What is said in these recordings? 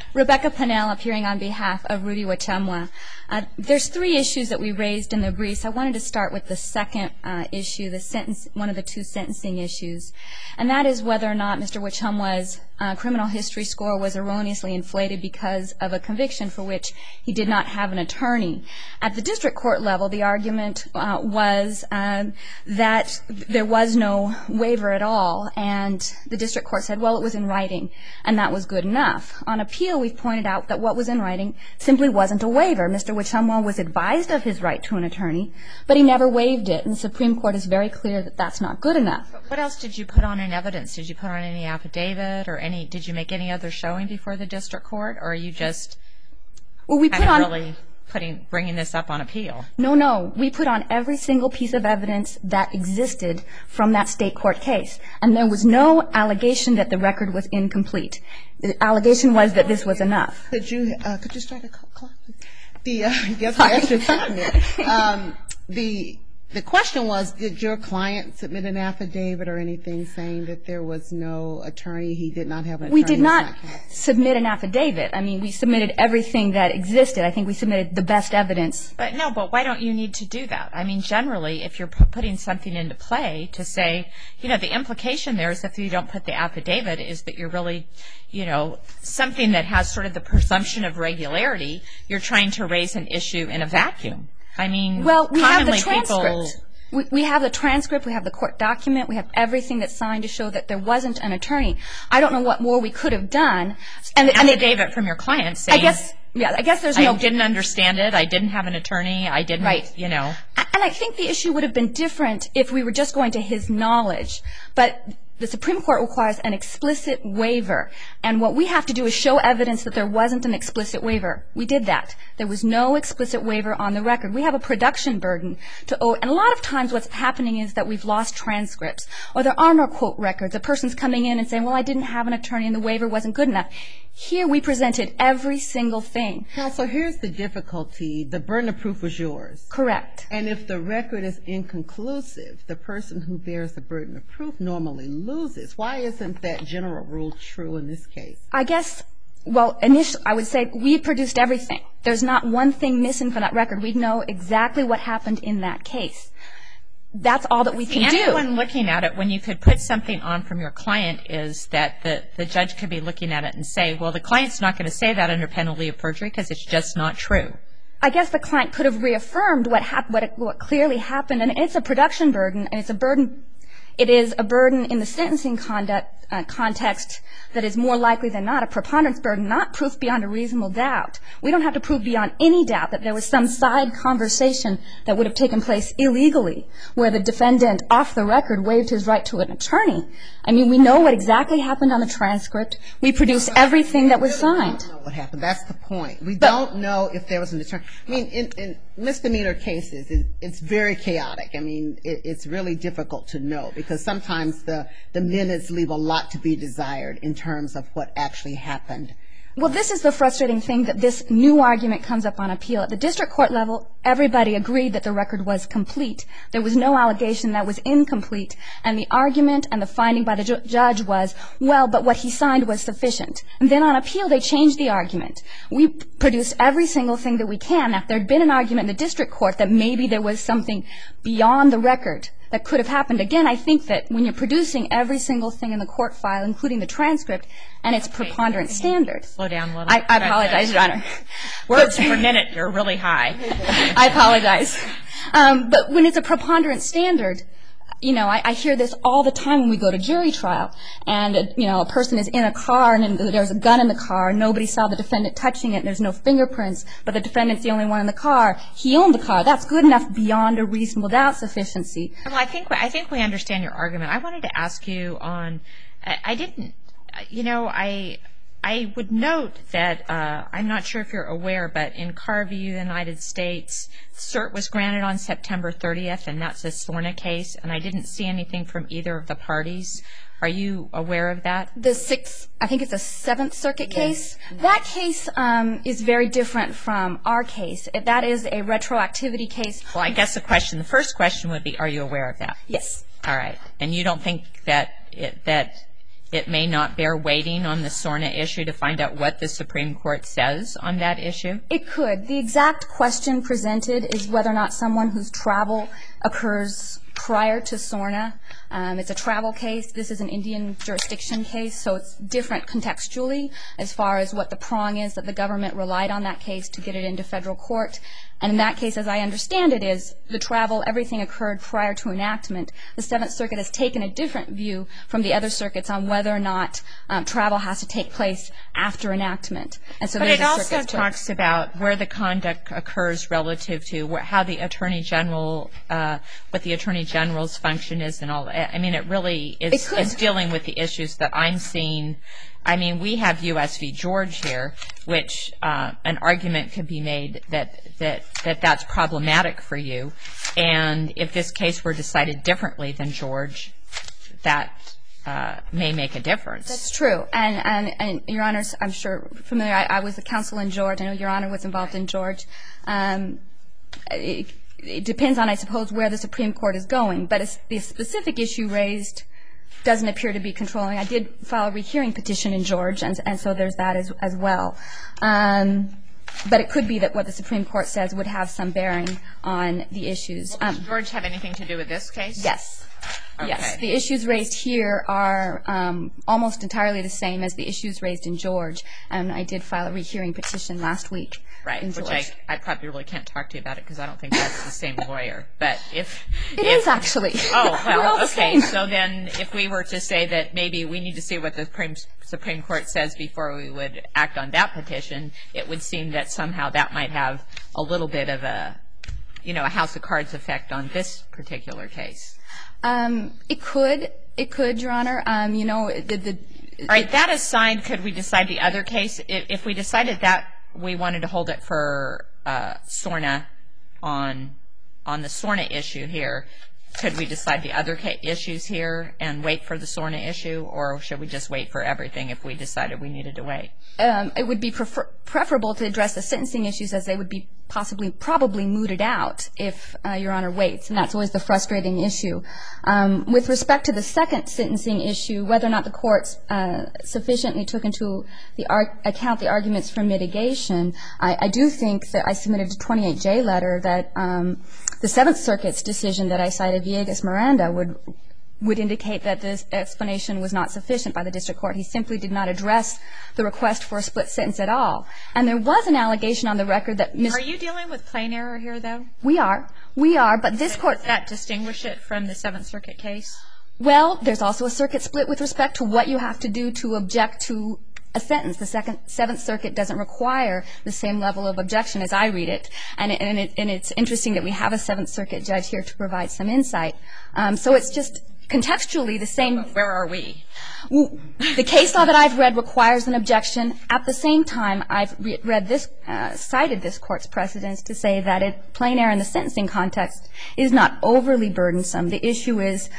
Rebecca Pennell, appearing on behalf of Rudy Wachemwa. There's three issues that we raised in the briefs. I wanted to start with the second issue, one of the two sentencing issues, and that is whether or not Mr. Wachemwa's criminal history score was erroneously inflated because of a conviction for which he did not have an attorney. At the district court level, the argument was that there was no waiver at all, and the district court said, well, it was in writing, and that was good enough. On appeal, we've pointed out that what was in writing simply wasn't a waiver. Mr. Wachemwa was advised of his right to an attorney, but he never waived it, and the Supreme Court is very clear that that's not good enough. What else did you put on in evidence? Did you put on any affidavit or did you make any other showing before the district court, or are you just bringing this up on appeal? No. We put on every single piece of evidence that existed from that state court case, and there was no allegation that the record was incomplete. The allegation was that this was enough. Could you start a clock? The question was, did your client submit an affidavit or anything saying that there was no attorney, he did not have an attorney? We did not submit an affidavit. I mean, we submitted everything that existed. I think we submitted the best evidence. But why don't you need to do that? I mean, generally, if you're putting something into play to say, the implication there is if you don't put the affidavit is that you're really, something that has sort of the presumption of regularity, you're trying to raise an issue in a vacuum. I mean, well, we have the transcript. We have the transcript. We have the court document. We have everything that's signed to show that there wasn't an attorney. I don't know what more we could have done. An affidavit from your client saying, I guess there's no. I didn't understand it. I didn't have an attorney. I didn't, right. And I think the issue would have been different if we were just going to his knowledge. But the Supreme Court requires an explicit waiver. And what we have to do is show evidence that there wasn't an explicit waiver. We did that. There was no explicit waiver on the record. We have a production burden to owe. And a lot of times what's happening is that we've lost transcripts, or there are no quote records. A person's coming in and saying, well, I didn't have an attorney and the waiver wasn't good enough. Here we presented every single thing. Counsel, here's the difficulty. The burden of proof was yours. Correct. And if the record is inconclusive, the person who bears the burden of proof normally loses. Why isn't that general rule true in this case? I guess, well, initially I would say we produced everything. There's not one thing missing from that record. We know exactly what happened in that case. That's all that we can do. Anyone looking at it, when you could put something on from your client, is that the judge could be looking at it and say, well, the client's not going to say that under penalty of perjury because it's just not true. I guess the client could have reaffirmed what clearly happened, and it's a production burden, and it's a burden. It is a burden in the sentencing context that is more likely than not a preponderance burden, not proof beyond a reasonable doubt. We don't have to prove beyond any doubt that there was some side conversation that would have taken place illegally where the defendant off the record waived his right to an attorney. I mean, we know what exactly happened on the transcript. We produced everything that was signed. We don't know what happened. That's the point. We don't know if there was an attorney. I mean, in misdemeanor cases, it's very chaotic. I mean, it's really difficult to know because sometimes the minutes leave a lot to be desired in terms of what actually happened. Well, this is the frustrating thing, that this new argument comes up on appeal. At the district court level, everybody agreed that the record was complete. There was no allegation that was incomplete. And the argument and the finding by the judge was, well, but what he signed was sufficient. And then on appeal, they changed the argument. We produced every single thing that we can. Now, if there had been an argument in the district court that maybe there was something beyond the record that could have happened, again, I think that when you're producing every single thing in the court file, including the transcript, and it's preponderance standard. Slow down a little. I apologize, Your Honor. Words per minute, you're really high. I apologize. But when it's a preponderance standard, I hear this all the time when we go to jury trial. And, a person is in a car and there's a gun in the car. Nobody saw the defendant touching it. And there's no fingerprints. But the defendant's the only one in the car. He owned the car. That's good enough beyond a reasonable doubt sufficiency. Well, I think we understand your argument. I wanted to ask you on, I would note that, I'm not sure if you're aware, but in Carvey, United States, cert was granted on September 30th, and that's a SORNA case, and I didn't see anything from either of the parties. Are you aware of that? I think it's a Seventh Circuit case. That case is very different from our case. That is a retroactivity case. Well, I guess the first question would be, are you aware of that? Yes. All right. And you don't think that it may not bear weighting on the SORNA issue to find out what the Supreme Court says on that issue? It could. The exact question presented is whether or not someone whose travel occurs prior to SORNA. It's a travel case. This is an Indian jurisdiction case, so it's different contextually as far as what the prong is that the government relied on that case to get it into federal court. And in that case, as I understand it, is the travel, everything occurred prior to enactment. The Seventh Circuit has taken a different view from the other circuits on whether or not travel has to take place after enactment. And so but it also talks about where the conduct occurs relative to how the Attorney General, what the Attorney General's function is and all that. I mean, it really is dealing with the issues that I'm seeing. I mean, we have U.S. v. George here, which an argument could be made that's problematic for you. And if this case were decided differently than George, that may make a difference. That's true. And Your Honor's, I'm sure, familiar. I was a counsel in George. I know Your Honor was involved in George. It depends on, I suppose, where the Supreme Court is going. But the specific issue raised doesn't appear to be controlling. I did file a rehearing petition in George, and so there's that as well. But it could be that what the Supreme Court says would have some bearing on the issues. Well, does George have anything to do with this case? Yes. Okay. Yes. The issues raised here are almost entirely the same as the issues raised in George. And I did file a rehearing petition last week. Right, in which George. I probably really can't talk to you about it because I don't think that's the same lawyer. But It is actually. Oh, well, okay. Same. So then if we were to say that maybe we need to see what the Supreme Court says before we would act on that petition, it would seem that somehow that might have a little bit of a house of cards effect on this particular case. It could, Your Honor. All right, that aside, could we decide the other case? If we decided that we wanted to hold it for SORNA on the SORNA issue here, could we decide the other issues here and wait for the SORNA issue, or should we just wait for everything if we decided we needed to wait? It would be preferable to address the sentencing issues as they would be probably mooted out if Your Honor waits, and that's always the frustrating issue. With respect to the second sentencing issue, whether or not the courts sufficiently took into account the arguments for mitigation, I do think that I submitted a 28J letter that the Seventh Circuit's decision that I cited, Villegas-Miranda, would indicate that this explanation was not sufficient by the district court. He simply did not address the request for a split sentence at all. And there was an allegation on the record that Are you dealing with plain error here, though? We are, but this court... Does that distinguish it from the Seventh Circuit case? Well, there's also a circuit split with respect to what you have to do to object to a sentence. The Seventh Circuit doesn't require the same level of objection as I read it. And it's interesting that we have a Seventh Circuit judge here to provide some insight. So it's just contextually the same. Where are we? The case law that I've read requires an objection. At the same time, I've cited this court's precedents to say that plain error in the sentencing context is not overly burdensome. The issue is,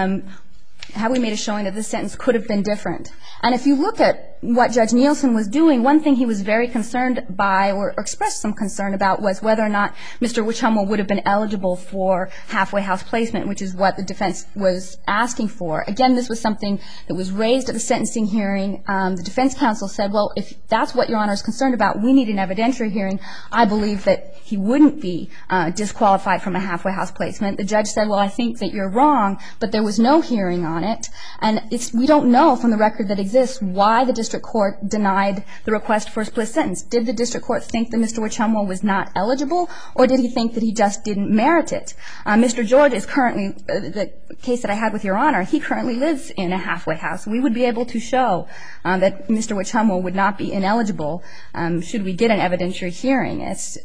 have we made a showing that this sentence could have been different? And if you look at what Judge Nielsen was doing, one thing he was very concerned by or expressed some concern about was whether or not Mr. Wichumel would have been eligible for halfway house placement, which is what the defense was asking for. Again, this was something that was raised at the sentencing hearing. The defense counsel said, well, if that's what Your Honor is concerned about, we need an evidentiary hearing. I believe that he wouldn't be disqualified from a halfway house placement. The judge said, well, I think that you're wrong, but there was no hearing on it. And we don't know from the record that exists why the district court denied the request for a split sentence. Did the district court think that Mr. Wichumel was not eligible, or did he think that he just didn't merit it? Mr. George is currently, the case that I had with Your Honor, he currently lives in a halfway house. We would be able to show that Mr. Wichumel would not be ineligible should we get an evidentiary hearing.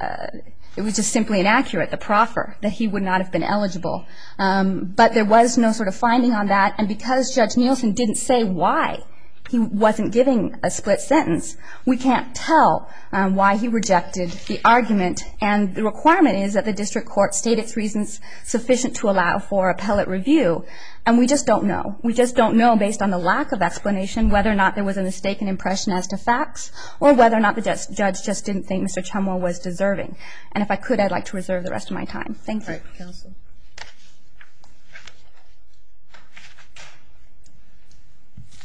It was just simply inaccurate, the proffer, that he would not have been eligible. But there was no sort of finding on that, and because Judge Nielsen didn't say why he wasn't giving a split sentence, we can't tell why he rejected the argument. And the requirement is that the district court state its reasons sufficient to allow for appellate review. And we just don't know. We just don't know, based on the lack of explanation, whether or not there was a mistaken impression as to facts, or whether or not the judge just didn't think Mr. Wichumel was deserving. And if I could, I'd like to reserve the rest of my time. Thank you. All right, counsel.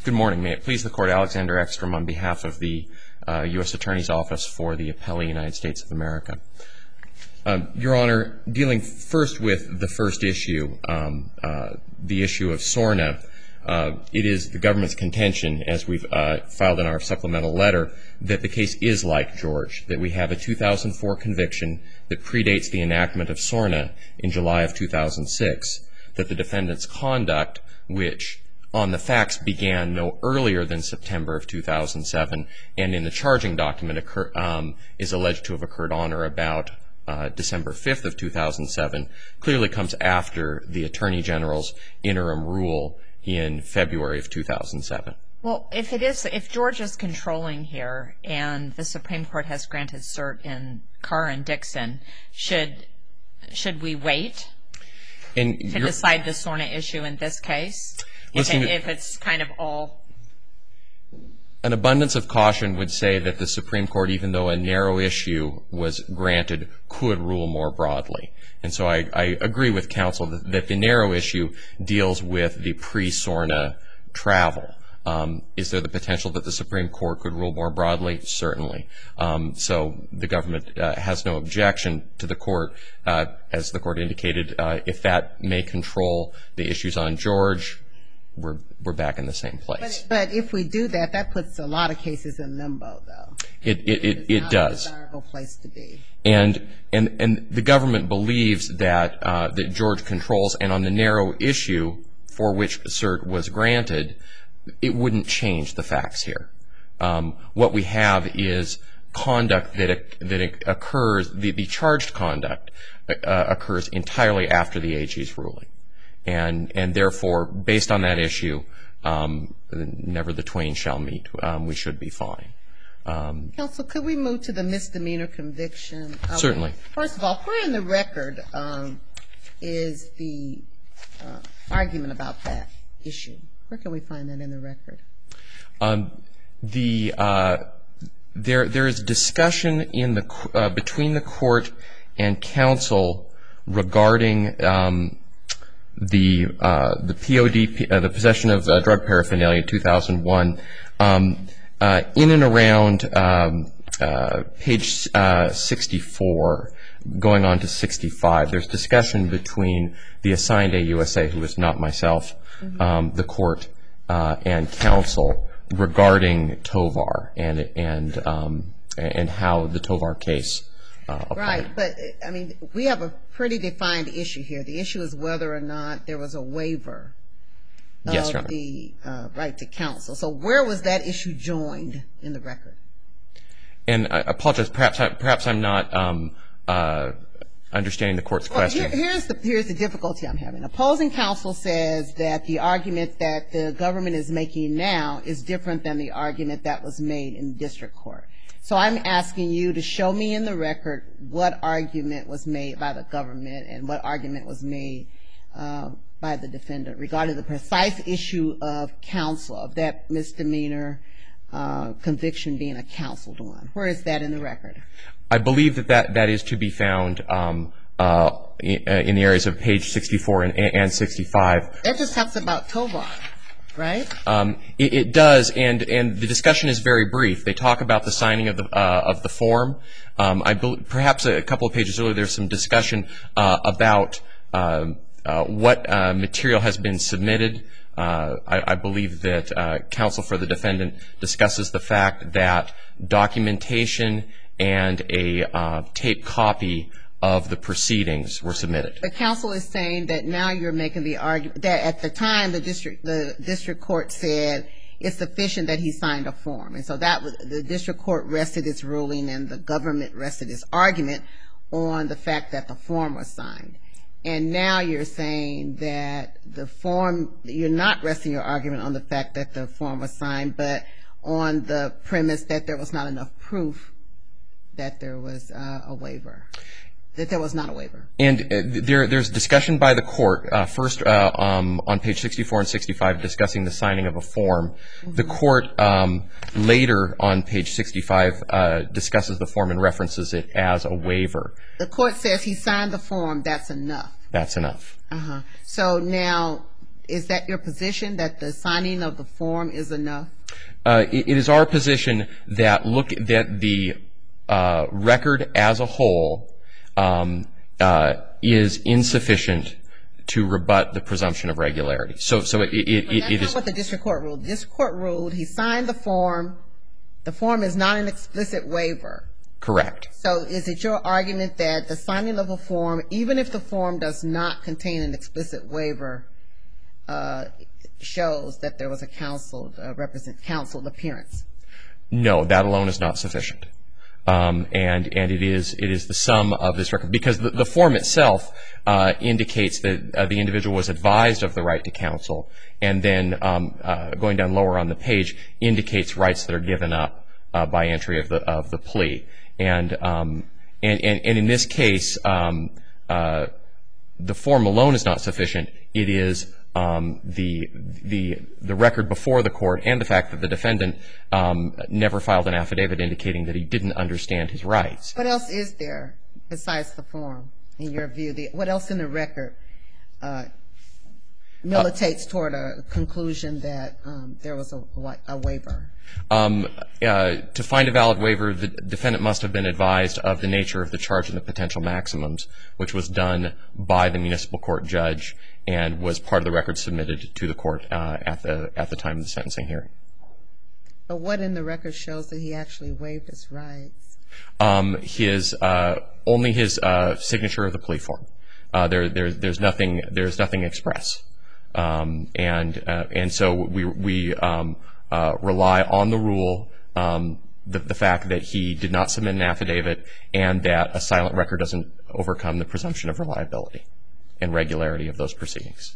Good morning. May it please the Court, Alexander Ekstrom on behalf of the U.S. Attorney's Office for the Appellee United States of America. Your Honor, dealing first with the first issue, the issue of SORNA, it is the government's contention, as we've filed in our supplemental letter, that the case is like George, that we have a 2004 conviction that predates the enactment of SORNA in July of 2006, that the defendant's conduct, which on the facts began no earlier than September of 2007, and in the charging document is alleged to have occurred on or about December 5th of 2007, clearly comes after the Attorney General's interim rule in February of 2007. Well, if George is controlling here and the Supreme Court has granted cert in Carr and Dixon, should we wait to decide the SORNA issue in this case? If it's kind of all... An abundance of caution would say that the Supreme Court, even though a narrow issue was granted, could rule more broadly. And so I agree with counsel that the narrow issue deals with the pre-SORNA travel. Is there the potential that the Supreme Court could rule more broadly? Certainly. So the government has no objection to the court, as the court indicated, if that may control the issues on George, we're back in the same place. But if we do that, that puts a lot of cases in limbo, though. It does. It's not a desirable place to be. And the government believes that George controls, and on the narrow issue for which cert was granted, it wouldn't change the facts here. What we have is conduct that occurs, the charged conduct occurs entirely after the AG's ruling. And therefore, based on that issue, never the twain shall meet. We should be fine. Counsel, could we move to the misdemeanor conviction? Certainly. First of all, where in the record is the argument about that issue? Where can we find that in the record? There is discussion between the court and counsel regarding the POD, the possession of drug paraphernalia in 2001. In and around page 64, going on to 65, there's discussion between the assigned AUSA, who is not myself, the court, and counsel regarding Tovar and how the Tovar case applied. Right, but I mean, we have a pretty defined issue here. The issue is whether or not there was a waiver of the right to counsel. So where was that issue joined in the record? And I apologize, perhaps I'm not understanding the court's question. Here's the difficulty I'm having. Opposing counsel says that the argument that the government is making now is different than the argument that was made in district court. So I'm asking you to show me in the record what argument was made by the government and what argument was made by the defendant regarding the precise issue of counsel, of that misdemeanor conviction being a counseled one. Where is that in the record? I believe that is to be found in the areas of page 64 and 65. That just talks about Tovar, right? It does, and the discussion is very brief. They talk about the signing of the form. Perhaps a couple of pages earlier, there's some discussion about what material has been submitted. I believe that counsel for the defendant discusses the fact that documentation and a taped copy of the proceedings were submitted. The counsel is saying that now you're making the argument that at the time the district court said it's sufficient that he signed a form. And so the district court rested its ruling and the government rested its argument on the fact that the form was signed. And now you're saying that the form, you're not resting your argument on the fact that the form was signed, but on the premise that there was not enough proof that there was a waiver, that there was not a waiver. And there's discussion by the court, first on page 64 and 65, discussing the signing of a form. Mm-hmm. The court later on page 65 discusses the form and references it as a waiver. The court says he signed the form, that's enough. That's enough. So now is that your position that the signing of the form is enough? It is our position that the record as a whole is insufficient to rebut the presumption of regularity. So it is. That's not what the district court ruled. The district court ruled he signed the form. The form is not an explicit waiver. Correct. So is it your argument that the signing of a form, even if the form does not contain an explicit waiver, shows that there was a counseled appearance? No, that alone is not sufficient. And it is the sum of this record, because the form itself indicates that the individual was advised of the right to counsel, and then going down lower on the page indicates rights that are given up by entry of the plea. And in this case, the form alone is not sufficient. It is the record before the court and the fact that the defendant never filed an affidavit indicating that he didn't understand his rights. What else is there besides the form, in your view? What else in the record militates toward a conclusion that there was a waiver? To find a valid waiver, the defendant must have been advised of the nature of the charge and the potential maximums, which was done by the municipal court judge and was part of the record submitted to the court at the time of the sentencing hearing. But what in the record shows that he actually waived his rights? Only his signature of the plea form. There's nothing express, and so we rely on the rule, the fact that he did not submit an affidavit, and that a silent record doesn't overcome the presumption of reliability and regularity of those proceedings.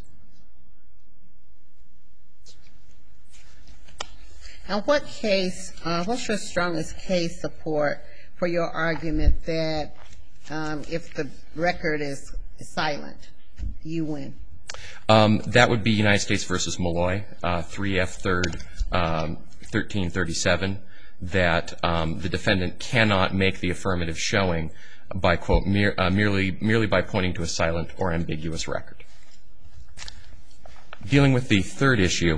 Now, what's your strongest case support for your argument that if the record is silent, you win? That would be United States v. Malloy, 3F 3rd, 1337, that the defendant cannot make the affirmative showing by, quote, merely by pointing to a silent or ambiguous record. Dealing with the third issue,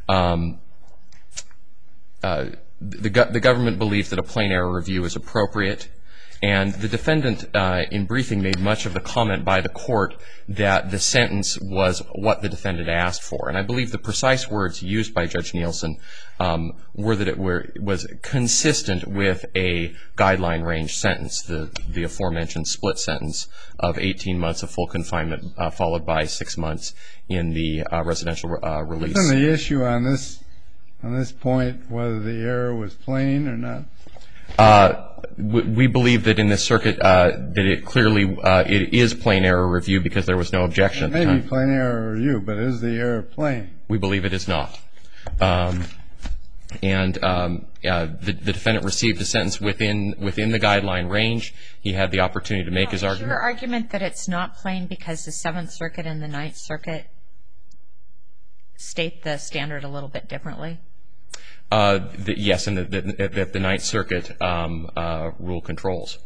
the government believes that a plain error review is appropriate, and the defendant in briefing made much of the comment by the court that the sentence was what the defendant asked for. And I believe the precise words used by Judge Nielsen were that it was consistent with a guideline range sentence, the aforementioned split sentence of 18 months of full confinement followed by 6 months in the residential release. Isn't the issue on this point whether the error was plain or not? We believe that in this circuit that it clearly it is plain error review because there was no objection. It may be plain error review, but is the error plain? We believe it is not. The defendant received a sentence within the guideline range. He had the opportunity to make his argument. Is your argument that it's not plain because the Seventh Circuit and the Ninth Circuit state the standard a little bit differently? Yes, and that the Ninth Circuit rule controls.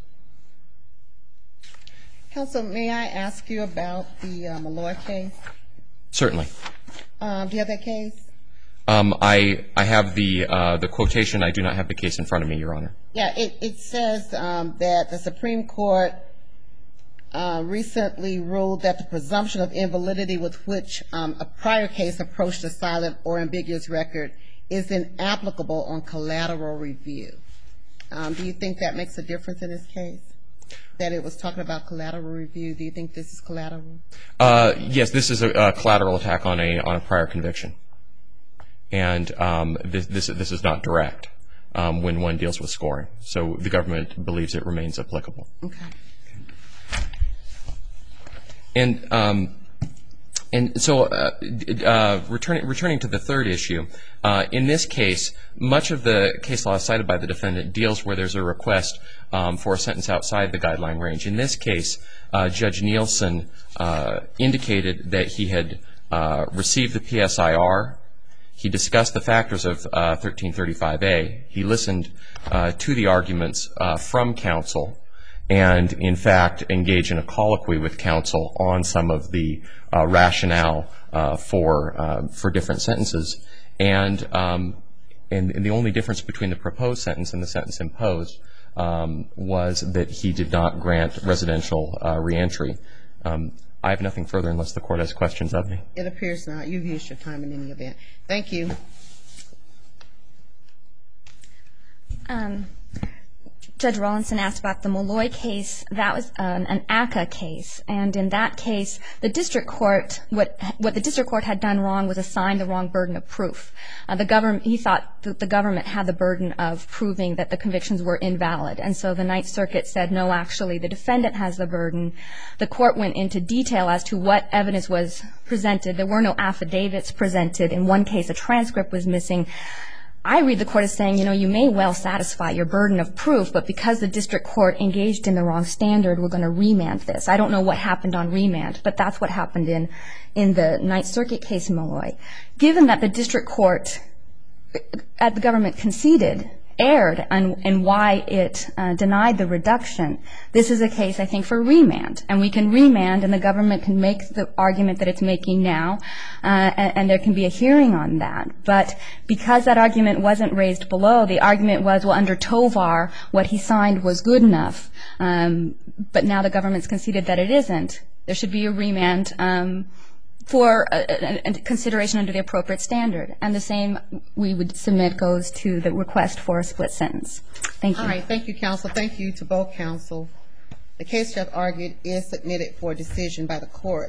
Counsel, may I ask you about the Malloy case? Certainly. Do you have that case? I have the quotation. I do not have the case in front of me, Your Honor. Yeah, it says that the Supreme Court recently ruled that the presumption of invalidity with which a prior case approached a silent or ambiguous record is inapplicable on collateral review. Do you think that makes a difference in this case, that it was talking about collateral review? Do you think this is collateral? Yes, this is a collateral attack on a prior conviction. And this is not direct when one deals with scoring. So the government believes it remains applicable. Okay. And so returning to the third issue, in this case, much of the case law cited by the defendant deals where there's a request for a sentence outside the guideline range. In this case, Judge Nielsen indicated that he had received the PSIR. He discussed the factors of 1335A. He listened to the arguments from counsel and, in fact, engaged in a colloquy with counsel on some of the rationale for different sentences. And the only difference between the proposed sentence and the sentence imposed was that he did not grant residential reentry. I have nothing further unless the Court has questions of me. It appears not. You've used your time in any event. Thank you. Judge Rawlinson asked about the Molloy case. That was an ACCA case, and in that case, the district court, what the district court had done wrong was assign the wrong burden of proof. He thought that the government had the burden of proving that the convictions were invalid, and so the Ninth Circuit said, no, actually, the defendant has the burden. The court went into detail as to what evidence was presented. There were no affidavits presented. In one case, a transcript was missing. I read the court as saying, you may well satisfy your burden of proof, but because the district court engaged in the wrong standard, we're going to remand this. I don't know what happened on remand, but that's what happened in the Ninth Circuit case in Molloy. Given that the district court, at the government conceded, erred in why it denied the reduction, this is a case, I think, for remand. And we can remand, and the government can make the argument that it's making now, and there can be a hearing on that. But because that argument wasn't raised below, the argument was, well, under Tovar, what he signed was good enough. But now the government's conceded that it isn't. There should be a remand for consideration under the appropriate standard. And the same we would submit goes to the request for a split sentence. Thank you. All right. Thank you, counsel. Thank you to both counsel. The case you have argued is submitted for decision by the court.